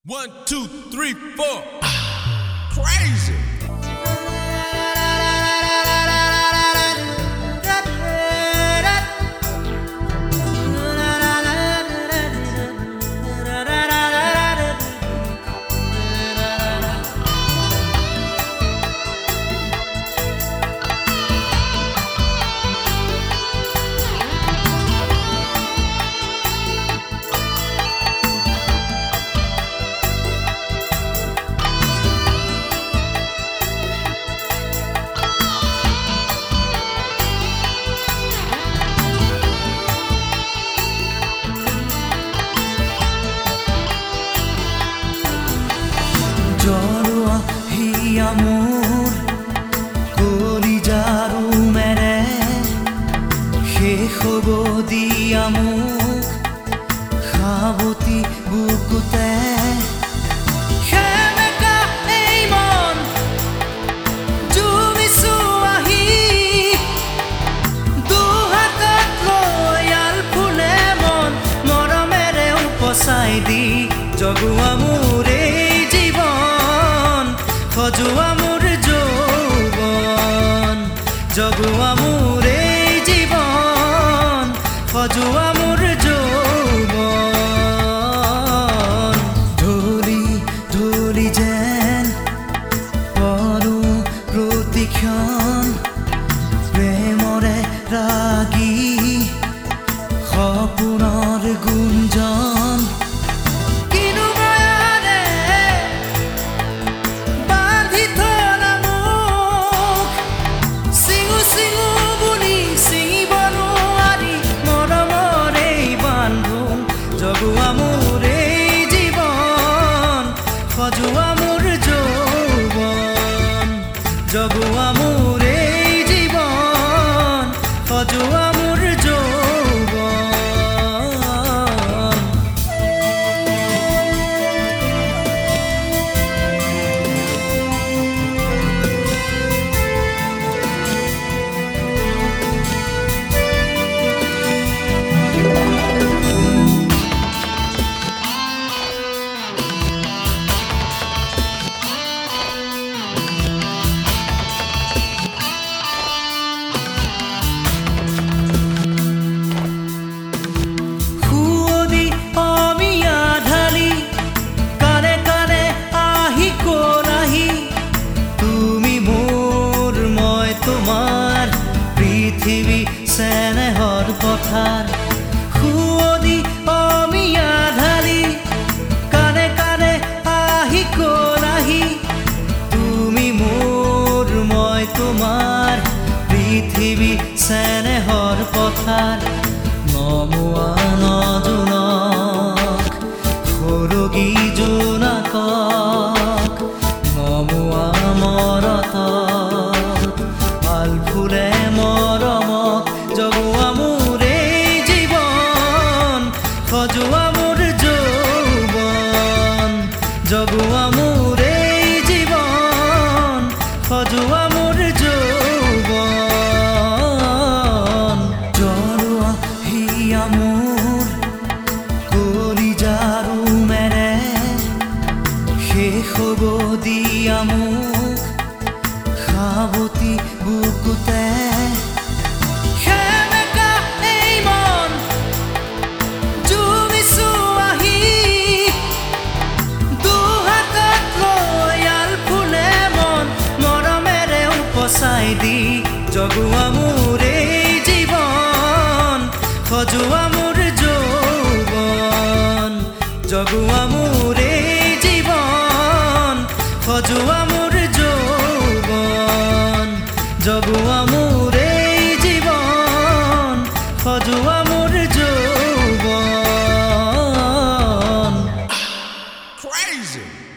1, 2, 3, 4. Crazy. জলোৱা হিয়া মোৰ কলিজাৰু মেৰে শেষ হ'ব দিয়া মোক সাৱতি বুকুতে সেমেকা এই মন জুমিছো আহি দুহাতত লৈ আলফুলে মন মৰমেৰে উপচাই দি জগোৱা মোৰ সজোৱা মোৰ যৌৱন জগোৱা মোৰ জীৱন সজোৱা মোৰ যৌৱন ধৰি ধৰি যেন পৰো প্ৰতিক্ষণ প্ৰেমৰে ৰাগী সপোনৰ গুঞ্জন জগোৱা মোৰ জীৱন সজোৱা মোৰ যৌৱন জগোৱা মোৰ জীৱন সজোৱা মোৰ যৌৱন পৃথিৱী চেনেহৰ পথাৰ সুৱদি অমিয়া ঢালি কানে কানে আহি কলাহি তুমি মোৰ মই তোমাৰ পৃথিৱী চেনেহৰ পথাৰ নমোৱা নজোনক সৰগী জোনাকক নমোৱা মৰতক আলফুলে মৰমক জগোৱা মোৰ জীৱন সজোৱা মোৰ যৌৱন জগোৱা মোৰ জীৱন সজোৱা মোৰ যৌৱন জলোৱা হিয়া মোৰ কলিজাৰু মেৰে শেষ হ'ব দিয়া মোক সাৱতি বুকুতে সেমেকা এই মন জুমিছো আহি দুহাতত লৈ আলফুলে মন মৰমেৰে উপচাই দি জগোৱা মোৰ জীৱন সজোৱা মোৰ যৌৱন জগোৱা মোৰ জীৱন সজোৱা মোৰ যৌৱন জগোৱা মোৰ জীৱন সজোৱা মোৰ যৌৱন Crazy.